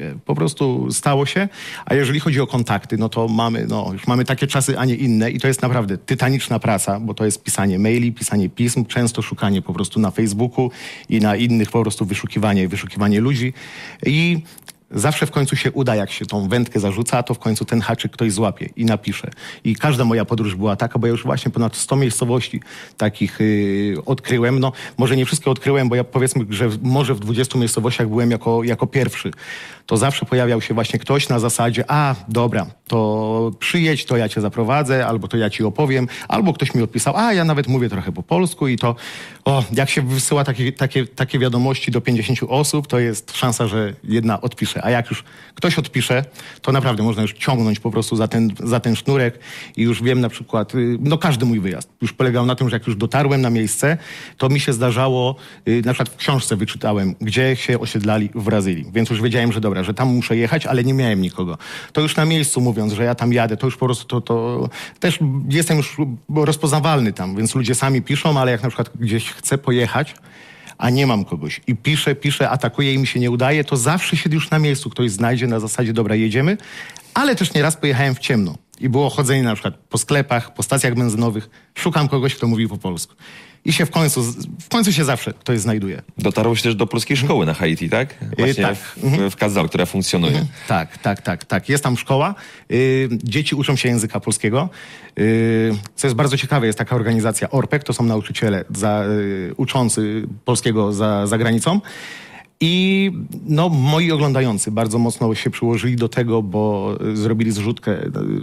S9: stało się. A jeżeli chodzi o kontakty, no to już mamy takie czasy, a nie inne i to jest naprawdę tytaniczna praca, bo to jest pisanie maili, pisanie pism, często szukanie po prostu na Facebooku i na innych po prostu wyszukiwanie ludzi i zawsze w końcu się uda, jak się tą wędkę zarzuca, to w końcu ten haczyk ktoś złapie i napisze. I każda moja podróż była taka, bo ja już właśnie ponad 100 miejscowości takich odkryłem. No, może nie wszystkie odkryłem, bo ja powiedzmy, że może w 20 miejscowościach byłem jako pierwszy. To zawsze pojawiał się właśnie ktoś na zasadzie, dobra, to przyjedź, to ja cię zaprowadzę, albo to ja ci opowiem, albo ktoś mi odpisał, ja nawet mówię trochę po polsku i to, jak się wysyła takie wiadomości do 50 osób, to jest szansa, że jedna odpisze. A jak już ktoś odpisze, to naprawdę można już ciągnąć po prostu za ten sznurek i już wiem na przykład, każdy mój wyjazd już polegał na tym, że jak już dotarłem na miejsce, to mi się zdarzało, na przykład w książce wyczytałem, gdzie się osiedlali w Brazylii, więc już wiedziałem, że dobra, że tam muszę jechać, ale nie miałem nikogo. To już na miejscu mówiąc, że ja tam jadę, to już po prostu to też jestem już rozpoznawalny tam, więc ludzie sami piszą, ale jak na przykład gdzieś chcę pojechać, a nie mam kogoś i piszę, atakuję i mi się nie udaje, to zawsze się już na miejscu ktoś znajdzie na zasadzie, dobra, jedziemy, ale też nieraz pojechałem w ciemno i było chodzenie na przykład po sklepach, po stacjach benzynowych, szukam kogoś, kto mówi po polsku. I się w końcu się zawsze ktoś znajduje.
S10: Dotarłeś też do polskiej szkoły na Haiti, tak? Właśnie
S9: tak.
S10: w Casal, która funkcjonuje.
S9: Tak. Jest tam szkoła. Dzieci uczą się języka polskiego. Co jest bardzo ciekawe, jest taka organizacja ORPEK, to są nauczyciele uczący polskiego za granicą. I moi oglądający bardzo mocno się przyłożyli do tego, bo zrobili zrzutkę,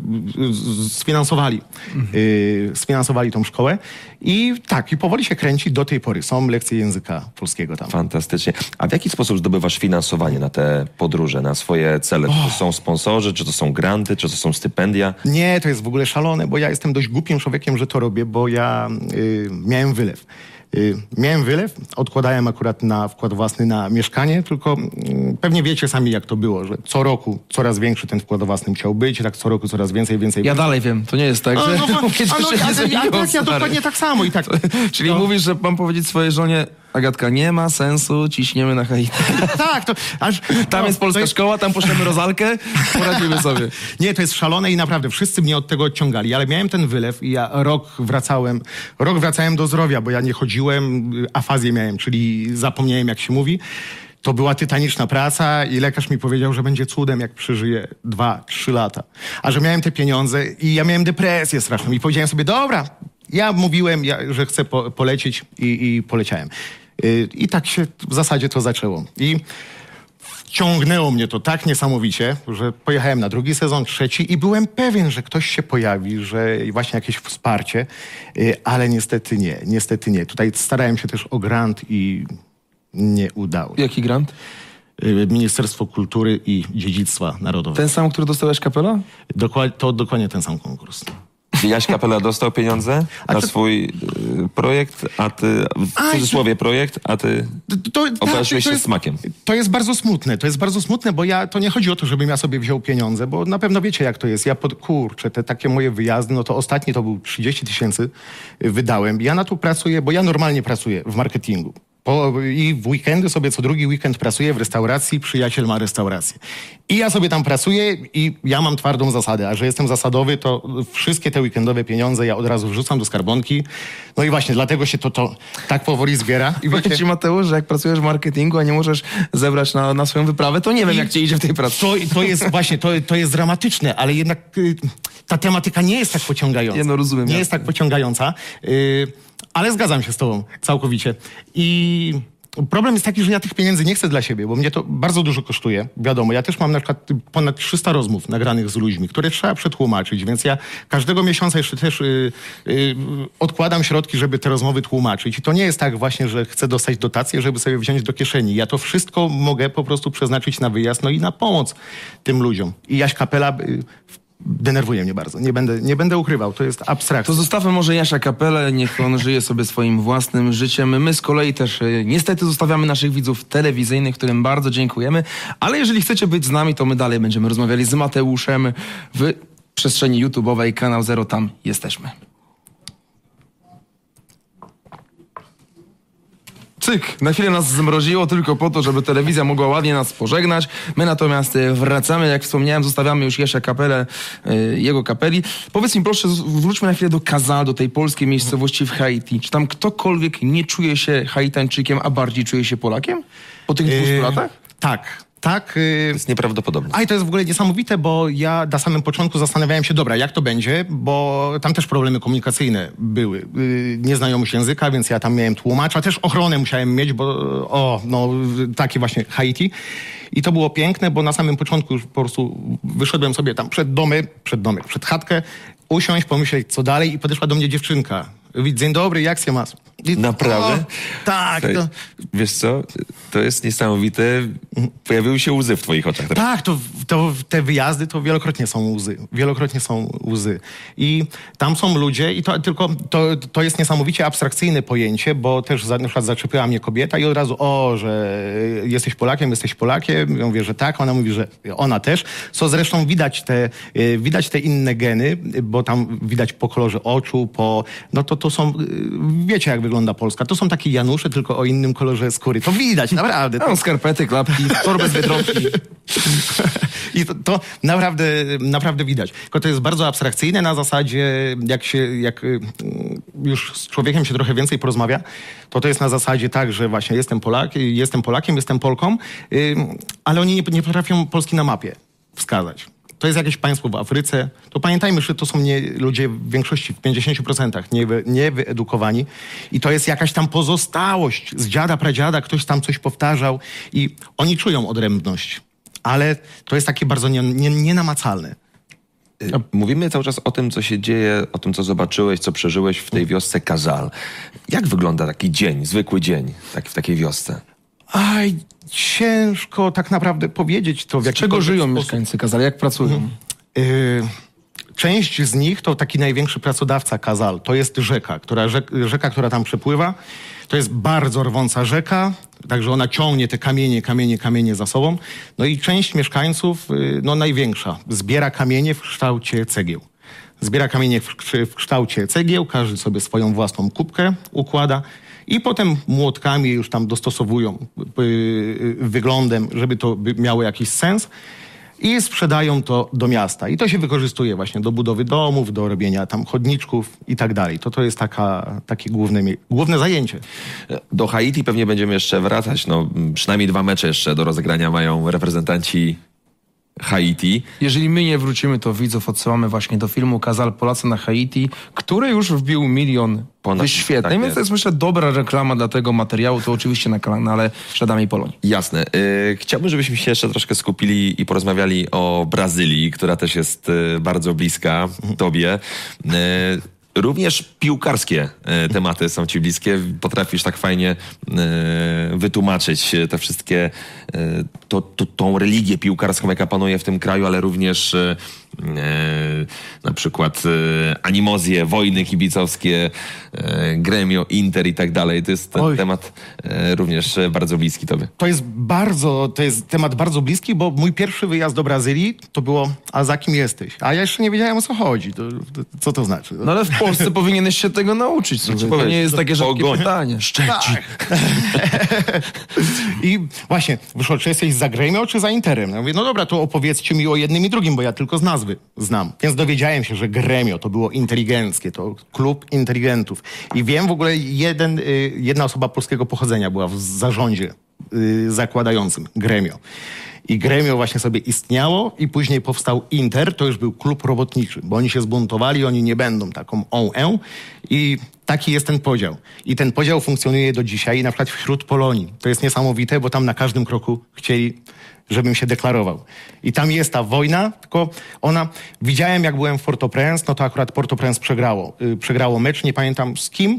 S9: sfinansowali tą szkołę i powoli się kręci do tej pory. Są lekcje języka polskiego tam.
S10: Fantastycznie. A w jaki sposób zdobywasz finansowanie na te podróże, na swoje cele? Czy to są sponsorzy, czy to są granty, czy to są stypendia?
S9: Nie, to jest w ogóle szalone, bo ja jestem dość głupim człowiekiem, że to robię, bo ja miałem wylew. Odkładałem akurat na wkład własny na mieszkanie, tylko pewnie wiecie sami, jak to było, że co roku coraz większy ten wkład własny musiał być, tak co roku coraz więcej.
S8: Ja dalej wiem, to nie jest tak, że
S9: ja dokładnie tak samo i tak.
S8: Czyli mówisz, że mam powiedzieć swojej żonie, Agatka, nie ma sensu, ciśniemy na Haiti.
S9: Tak, to aż...
S8: Tam jest polska szkoła, tam poszliśmy rozalkę, poradzimy sobie.
S9: Nie, to jest szalone i naprawdę wszyscy mnie od tego odciągali, ale miałem ten wylew i ja rok wracałem do zdrowia, bo ja nie chodziłem, afazję miałem, czyli zapomniałem, jak się mówi. To była tytaniczna praca i lekarz mi powiedział, że będzie cudem, jak przeżyję 2-3 lata. A że miałem te pieniądze i ja miałem depresję straszną i powiedziałem sobie, dobra, ja mówiłem, że chcę polecieć i poleciałem. I tak się w zasadzie to zaczęło. I wciągnęło mnie to tak niesamowicie, że pojechałem na 2. sezon, 3 i byłem pewien, że ktoś się pojawi, że właśnie jakieś wsparcie, ale niestety nie. Tutaj starałem się też o grant i nie udało.
S8: Jaki grant?
S9: Ministerstwo Kultury i Dziedzictwa Narodowego.
S8: Ten sam, który dostałeś kapela?
S9: To dokładnie ten sam konkurs.
S10: Jaś Kapela dostał pieniądze na swój projekt, a ty, w cudzysłowie projekt, a ty obeszłeś się smakiem.
S9: To jest bardzo smutne, bo to nie chodzi o to, żebym ja sobie wziął pieniądze, bo na pewno wiecie jak to jest. Te takie moje wyjazdy, no to ostatni to był 30 000 wydałem. Ja na to pracuję, bo ja normalnie pracuję w marketingu. I w weekendy sobie co drugi weekend pracuję w restauracji, przyjaciel ma restaurację. I ja sobie tam pracuję i ja mam twardą zasadę, a że jestem zasadowy, to wszystkie te weekendowe pieniądze ja od razu wrzucam do skarbonki. No i właśnie dlatego się to tak powoli zbiera. I
S8: Powiem ci, Mateusz, że jak pracujesz w marketingu, a nie możesz zebrać na swoją wyprawę, to nie wiem, jak ci idzie w tej pracy.
S9: To jest właśnie, to jest dramatyczne, ale jednak ta tematyka nie jest tak pociągająca.
S8: Ja no rozumiem.
S9: Nie jest tak pociągająca. Ale zgadzam się z tobą całkowicie. I problem jest taki, że ja tych pieniędzy nie chcę dla siebie, bo mnie to bardzo dużo kosztuje. Wiadomo, ja też mam na przykład ponad 300 rozmów nagranych z ludźmi, które trzeba przetłumaczyć, więc ja każdego miesiąca jeszcze też odkładam środki, żeby te rozmowy tłumaczyć. I to nie jest tak właśnie, że chcę dostać dotację, żeby sobie wziąć do kieszeni. Ja to wszystko mogę po prostu przeznaczyć na wyjazd, no i na pomoc tym ludziom. I Jaś Kapela denerwuje mnie bardzo. Nie będę ukrywał. To jest abstrakcja.
S8: To zostawmy może Jasia Kapelę, niech on żyje sobie swoim własnym życiem. My z kolei też niestety zostawiamy naszych widzów telewizyjnych, którym bardzo dziękujemy. Ale jeżeli chcecie być z nami, to my dalej będziemy rozmawiali z Mateuszem w przestrzeni YouTube'owej. Kanał Zero, tam jesteśmy. Cyk, na chwilę nas zmroziło tylko po to, żeby telewizja mogła ładnie nas pożegnać. My natomiast wracamy, jak wspomniałem, zostawiamy już Jasia Kapelę, jego kapeli. Powiedz mi proszę, wróćmy na chwilę do Kazal, do tej polskiej miejscowości w Haiti. Czy tam ktokolwiek nie czuje się Haitańczykiem, a bardziej czuje się Polakiem? Po tych 200 latach?
S9: Tak.
S10: To jest nieprawdopodobne.
S9: I to jest w ogóle niesamowite, bo ja na samym początku zastanawiałem się, dobra, jak to będzie, bo tam też problemy komunikacyjne były. Nieznajomość języka, więc ja tam miałem tłumacza, też ochronę musiałem mieć, bo takie właśnie Haiti. I to było piękne, bo na samym początku już po prostu wyszedłem sobie tam przed chatkę, usiąść, pomyśleć co dalej i podeszła do mnie dziewczynka. Dzień dobry, jak się masz?
S10: Naprawdę?
S9: Tak.
S10: Wiesz co, to jest niesamowite. Pojawiły się łzy w twoich oczach.
S9: Tak, te wyjazdy to wielokrotnie są łzy. I tam są ludzie i to jest niesamowicie abstrakcyjne pojęcie, bo też na przykład zaczepiła mnie kobieta i od razu, że jesteś Polakiem. Ja mówię, że tak, ona mówi, że ona też. Co zresztą widać te inne geny, bo tam widać po kolorze oczu, to są, wiecie jak wygląda Polska. To są takie Janusze, tylko o innym kolorze skóry. To widać, naprawdę.
S8: Mam skarpety, klapki, torbę z Biedronki.
S9: I to naprawdę widać. Tylko to jest bardzo abstrakcyjne na zasadzie, jak już z człowiekiem się trochę więcej porozmawia, to jest na zasadzie tak, że właśnie jestem Polakiem, jestem Polką, ale oni nie potrafią Polski na mapie wskazać. To jest jakieś państwo w Afryce. To pamiętajmy, że to są ludzie w większości, w 50% niewyedukowani. I to jest jakaś tam pozostałość z dziada, pradziada, ktoś tam coś powtarzał i oni czują odrębność. Ale to jest takie bardzo nienamacalne.
S10: Mówimy cały czas o tym, co się dzieje, o tym, co zobaczyłeś, co przeżyłeś w tej wiosce Kazal. Jak wygląda taki dzień, zwykły dzień w takiej wiosce?
S9: Ciężko tak naprawdę powiedzieć to.
S8: Z czego żyją mieszkańcy Kazal? Jak pracują?
S9: Część z nich to taki największy pracodawca Kazal. To jest rzeka, która tam przepływa. To jest bardzo rwąca rzeka, także ona ciągnie te kamienie za sobą. No i część mieszkańców, największa, zbiera kamienie w kształcie cegieł. W kształcie cegieł, każdy sobie swoją własną kubkę układa i potem młotkami już tam dostosowują wyglądem, żeby to miało jakiś sens i sprzedają to do miasta. I to się wykorzystuje właśnie do budowy domów, do robienia tam chodniczków i tak dalej. To jest takie główne zajęcie.
S10: Do Haiti pewnie będziemy jeszcze wracać. Przynajmniej 2 mecze jeszcze do rozegrania mają reprezentanci Haiti.
S8: Jeżeli my nie wrócimy, to widzów odsyłamy właśnie do filmu Kazal, Polacy na Haiti, który już wbił 1 milion wyświetleń, tak więc to jest, myślę, dobra reklama dla tego materiału, to oczywiście na kanale Śladami Polonii.
S10: Jasne. Chciałbym, żebyśmy się jeszcze troszkę skupili i porozmawiali o Brazylii, która też jest bardzo bliska tobie. Również piłkarskie tematy są ci bliskie. Potrafisz tak fajnie wytłumaczyć te wszystkie, tą religię piłkarską, jaka panuje w tym kraju, ale również na przykład animozje, wojny kibicowskie, Gremio, Inter i tak dalej. To jest temat również bardzo bliski tobie.
S9: To jest temat bardzo bliski, bo mój pierwszy wyjazd do Brazylii to było, a za kim jesteś? A ja jeszcze nie wiedziałem, o co chodzi. Co to znaczy?
S8: No ale w Polsce powinieneś się tego nauczyć. To nie jest takie rzadkie pytanie.
S10: Szczecin.
S9: I właśnie, wyszło, czy jesteś za Gremio, czy za Interem? Ja mówię, no dobra, to opowiedzcie mi o jednym i drugim, bo ja tylko z nazwy znam. Więc dowiedziałem się, że Gremio to było inteligenckie, to klub inteligentów. I wiem w ogóle, jedna osoba polskiego pochodzenia była w zarządzie zakładającym Gremio. I Gremio właśnie sobie istniało i później powstał Inter, to już był klub robotniczy, bo oni się zbuntowali, oni nie będą taką i taki jest ten podział. I ten podział funkcjonuje do dzisiaj, na przykład wśród Polonii. To jest niesamowite, bo tam na każdym kroku chcieli, żebym się deklarował. I tam jest ta wojna, tylko widziałem jak byłem w Port-au-Prince, no to akurat Port-au-Prince przegrało mecz, nie pamiętam z kim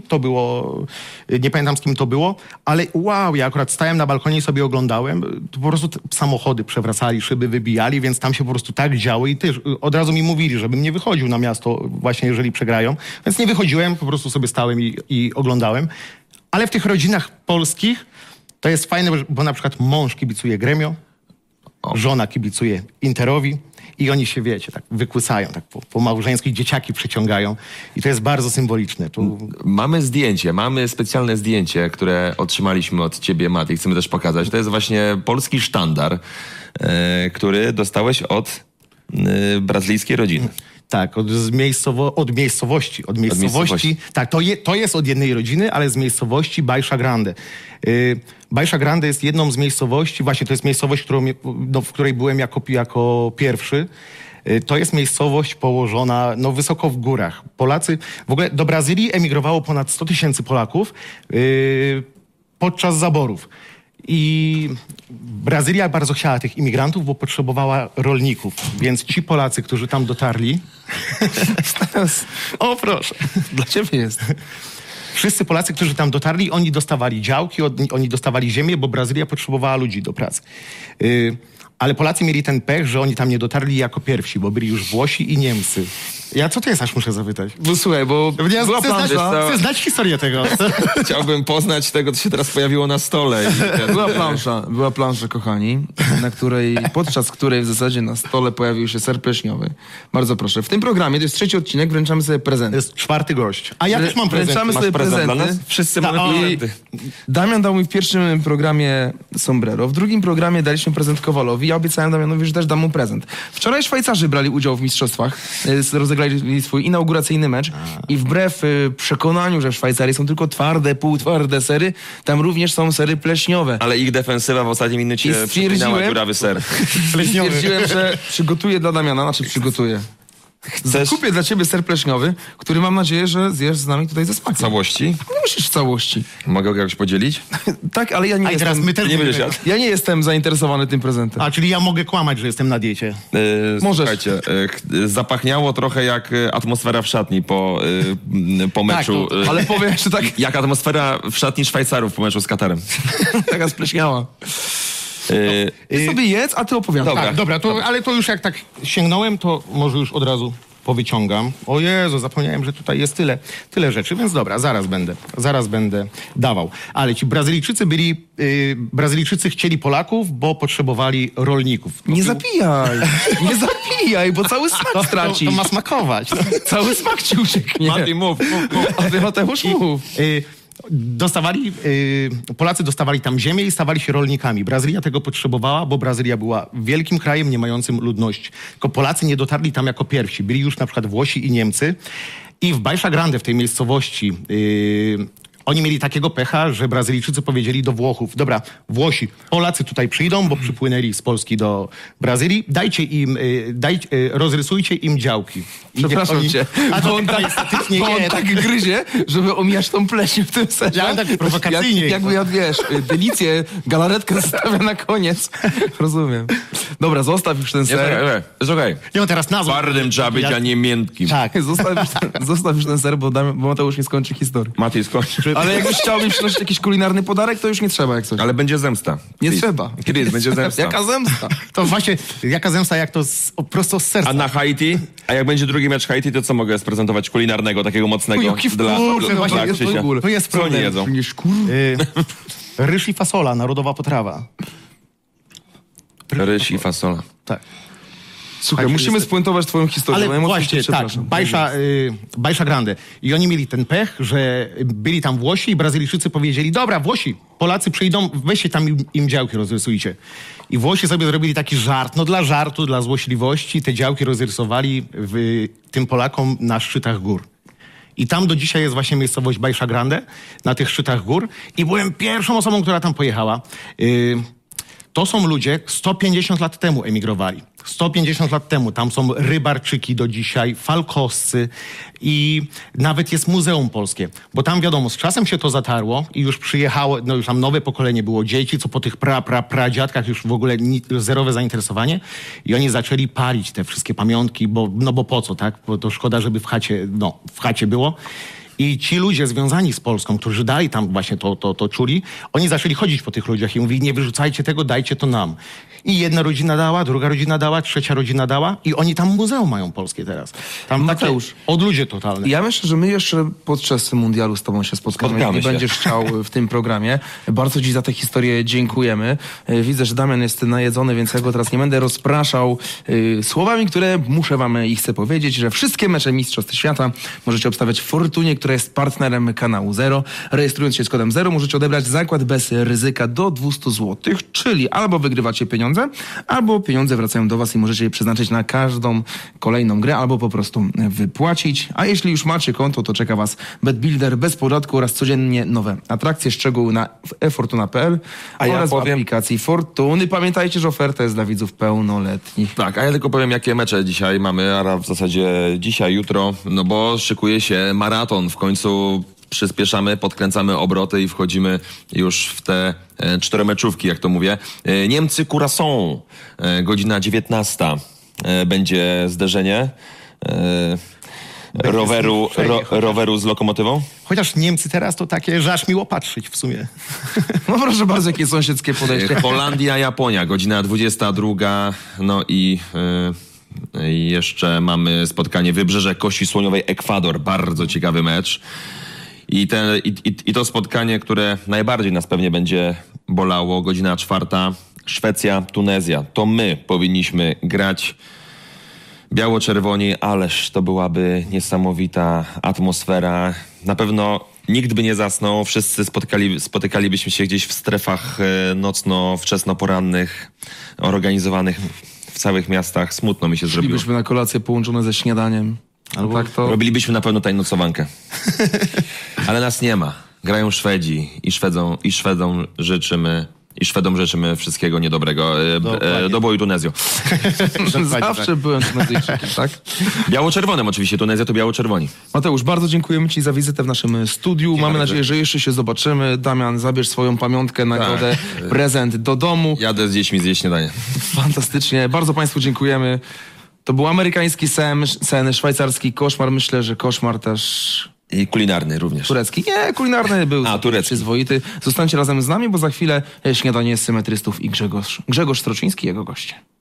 S9: to było, ale wow, ja akurat stałem na balkonie i sobie oglądałem, to po prostu samochody przewracali, szyby wybijali, więc tam się po prostu tak działo i też od razu mi mówili, żebym nie wychodził na miasto właśnie jeżeli przegrają, więc nie wychodziłem, po prostu sobie stałem i oglądałem. Ale w tych rodzinach polskich to jest fajne, bo na przykład mąż kibicuje Gremio, żona kibicuje Interowi i oni się, wiecie, tak wykłysają, tak po małżeńsku, dzieciaki przyciągają i to jest bardzo symboliczne.
S10: Mamy specjalne zdjęcie, które otrzymaliśmy od ciebie, Mati, chcemy też pokazać. To jest właśnie polski sztandar, który dostałeś od brazylijskiej rodziny.
S9: Tak, od miejscowości. Tak, to jest od jednej rodziny, ale z miejscowości Baixa Grande. Baixa Grande jest jedną z miejscowości, właśnie to jest miejscowość, w której byłem jako pierwszy. To jest miejscowość położona wysoko w górach. Polacy, w ogóle do Brazylii emigrowało ponad 100 000 Polaków podczas zaborów. I Brazylia bardzo chciała tych imigrantów, bo potrzebowała rolników. Więc ci Polacy, którzy tam dotarli... O, proszę.
S8: Dla ciebie jest.
S9: Wszyscy Polacy, którzy tam dotarli, oni dostawali działki, oni dostawali ziemię, bo Brazylia potrzebowała ludzi do pracy. Ale Polacy mieli ten pech, że oni tam nie dotarli jako pierwsi, bo byli już Włosi i Niemcy. Ja co aż muszę zapytać?
S8: No słuchaj, bo
S9: chcę znać historię tego.
S10: Chciałbym poznać tego, co się teraz pojawiło na stole.
S8: Była plansza, kochani, podczas której w zasadzie na stole pojawił się ser pleśniowy. Bardzo proszę. W tym programie, to jest 3. odcinek, wręczamy sobie prezenty.
S9: To jest 4. gość. A ja też mam prezenty.
S8: Wręczamy sobie prezenty.
S10: Wszyscy mamy prezenty.
S8: Damian dał mi w pierwszym programie sombrero, w drugim programie daliśmy prezent Kowalowi. Ja obiecałem Damianowi, że też dam mu prezent. Wczoraj Szwajcarzy brali udział w mistrzostwach. Rozegrali swój inauguracyjny mecz i wbrew przekonaniu, że w Szwajcarii są tylko twarde, półtwarde sery, tam również są sery pleśniowe.
S10: Ale ich defensywa w ostatniej minucie przypominała dziurawy ser.
S8: Stwierdziłem, że przygotuję dla Damiana, kupię dla ciebie ser pleśniowy, który mam nadzieję, że zjesz z nami tutaj ze smakiem.
S10: W całości?
S8: Nie musisz w całości.
S10: Mogę go jakoś podzielić?
S8: Tak, ale ja nie jestem...
S9: Teraz my też
S10: nie będziesz jadł.
S8: Ja nie jestem zainteresowany tym prezentem.
S9: A, czyli ja mogę kłamać, że jestem na diecie.
S8: Możesz.
S10: Słuchajcie, zapachniało trochę jak atmosfera w szatni po meczu.
S8: Tak, ale powiem, że tak...
S10: Jak atmosfera w szatni Szwajcarów po meczu z Katarem.
S8: Taka spleśniała. Ty sobie jedz, a ty opowiadaj.
S9: Dobra, ale to już jak tak sięgnąłem, to może już od razu powyciągam. O Jezu, zapomniałem, że tutaj jest tyle rzeczy, więc dobra, zaraz będę dawał. Ale ci Brazylijczycy chcieli Polaków, bo potrzebowali rolników.
S8: Nie zapijaj, bo cały smak stracisz.
S9: To ma smakować.
S8: Cały smak ci ucieknie.
S10: Mati, mów.
S8: A ty, Mateusz, mów.
S9: Polacy dostawali tam ziemię i stawali się rolnikami. Brazylia tego potrzebowała, bo Brazylia była wielkim krajem nie mającym ludności. Tylko Polacy nie dotarli tam jako pierwsi. Byli już na przykład Włosi i Niemcy. I w Baixa Grande, w tej miejscowości, oni mieli takiego pecha, że Brazylijczycy powiedzieli do Włochów, dobra, Włosi, Polacy tutaj przyjdą, bo przypłynęli z Polski do Brazylii, dajcie im, rozrysujcie im działki.
S8: Przepraszam cię,
S9: A to
S8: on
S9: estatycznie
S8: bo on
S9: nie.
S8: tak gryzie, żeby omijać tą pleśń w tym serze.
S9: Ja tak prowokacyjnie.
S8: Jakby ja, wiesz, delicję, galaretkę zostawia na koniec. Rozumiem. Dobra, zostaw już ten ser.
S7: Jest okej.
S9: Nie mam teraz nazwę.
S7: Twardym trzeba być, a nie miętkim.
S9: Tak.
S8: Zostaw już ten ser, bo Mateusz nie skończy historii.
S7: Matej skończy.
S8: Ale jakbyś chciał mi przynosić jakiś kulinarny podarek, to już nie trzeba jak coś.
S7: Ale będzie zemsta.
S8: Nie trzeba.
S7: Kiedyś będzie zemsta.
S8: Jaka zemsta?
S9: To właśnie, jaka zemsta, jak to prosto z serca.
S7: A na Haiti? A jak będzie drugi mecz Haiti, to co mogę sprezentować kulinarnego, takiego mocnego?
S8: Jaki
S9: kurczę, właśnie
S7: dla
S9: jest
S7: Krzysia?
S9: to jest
S7: Co oni
S9: problem.
S7: jedzą?
S9: Ryż i fasola, narodowa potrawa.
S7: Ryż i fasola.
S9: Tak.
S8: Słuchaj,
S9: Tak,
S8: musimy
S9: jest-
S8: spuentować twoją historię.
S9: Ale
S8: Najmocniej
S9: właśnie,
S8: cię
S9: tak,
S8: przepraszam.
S9: Bajsza Grande. I oni mieli ten pech, że byli tam Włosi i Brazylijczycy powiedzieli, dobra, Włosi, Polacy przyjdą, weźcie tam im działki, rozrysujcie. I Włosi sobie zrobili taki żart, no dla żartu, dla złośliwości, te działki rozrysowali tym Polakom na szczytach gór. I tam do dzisiaj jest właśnie miejscowość Bajsza Grande, na tych szczytach gór. I byłem pierwszą osobą, która tam pojechała. To są ludzie, 150 lat temu emigrowali. 150 lat temu. Tam są rybarczyki do dzisiaj, falkowscy i nawet jest Muzeum Polskie. Bo tam wiadomo, z czasem się to zatarło i już przyjechało, no już tam nowe pokolenie było dzieci, co po tych pradziadkach już w ogóle zerowe zainteresowanie. I oni zaczęli palić te wszystkie pamiątki, bo po co, tak? Bo to szkoda, żeby w chacie było. I ci ludzie związani z Polską, którzy dali tam właśnie to czuli, oni zaczęli chodzić po tych ludziach i mówili, nie wyrzucajcie tego, dajcie to nam. I jedna rodzina dała, druga rodzina dała, trzecia rodzina dała i oni tam muzeum mają polskie teraz. Tam
S8: Mateusz,
S9: takie odludzie totalne.
S8: Ja myślę, że my jeszcze podczas mundialu z tobą się spotkamy i
S10: się.
S8: będziesz chciał w tym programie. Bardzo ci za tę historię dziękujemy. Widzę, że Damian jest najedzony, więc ja go teraz nie będę rozpraszał słowami, które muszę wam i chcę powiedzieć, że wszystkie mecze Mistrzostw Świata możecie obstawiać w Fortunie, która jest partnerem kanału Zero. Rejestrując się z kodem Zero możecie odebrać zakład bez ryzyka do 200 zł, czyli albo wygrywacie pieniądze, albo pieniądze wracają do was i możecie je przeznaczyć na każdą kolejną grę, albo po prostu wypłacić. A jeśli już macie konto, to czeka was BetBuilder bez podatku oraz codziennie nowe atrakcje, szczegóły na efortuna.pl oraz w aplikacji Fortuny. Pamiętajcie, że oferta jest dla widzów pełnoletnich.
S7: Tak, a ja tylko powiem, jakie mecze dzisiaj mamy, a w zasadzie dzisiaj, jutro, no bo szykuje się maraton. W końcu przyspieszamy, podkręcamy obroty i wchodzimy już w te 4 meczówki, jak to mówię. Niemcy-Curaçao, godzina 19. Będzie zderzenie roweru z lokomotywą.
S9: Chociaż Niemcy teraz to takie, że aż miło patrzeć w sumie.
S8: No proszę bardzo, jakie sąsiedzkie podejście.
S7: Holandia-Japonia, godzina 22. No i jeszcze mamy spotkanie Wybrzeże Kości Słoniowej, Ekwador. Bardzo ciekawy mecz. I to spotkanie, które najbardziej nas pewnie będzie bolało, godzina 4. Szwecja, Tunezja. To my powinniśmy grać biało-czerwoni, ależ to byłaby niesamowita atmosfera. Na pewno nikt by nie zasnął, wszyscy spotykalibyśmy się gdzieś w strefach nocno-wczesnoporannych, organizowanych w całych miastach. Smutno mi się zrobiło.
S8: Szlibyśmy na kolację połączone ze śniadaniem.
S7: Albo tak to... Robilibyśmy na pewno tajnocowankę. Ale nas nie ma. Grają Szwedzi i Szwedom życzymy wszystkiego niedobrego. Do boju Tunezją.
S8: Zawsze byłem Tunezyjczykiem, tak?
S7: Biało-czerwonym oczywiście. Tunezja to biało-czerwoni.
S8: Mateusz, bardzo dziękujemy ci za wizytę w naszym studiu. Mamy nadzieję, że jeszcze się zobaczymy. Damian, zabierz swoją pamiątkę, nagrodę, prezent do domu.
S7: Jadę z dziećmi zjeść śniadanie.
S8: Fantastycznie. Bardzo państwu dziękujemy. To był amerykański sen, szwajcarski koszmar. Myślę, że koszmar też...
S7: I kulinarny również.
S8: Turecki. Nie, kulinarny był
S7: turecki.
S8: przyzwoity. Zostańcie razem z nami, bo za chwilę śniadanie symetrystów i Grzegorz Stroczyński i jego goście.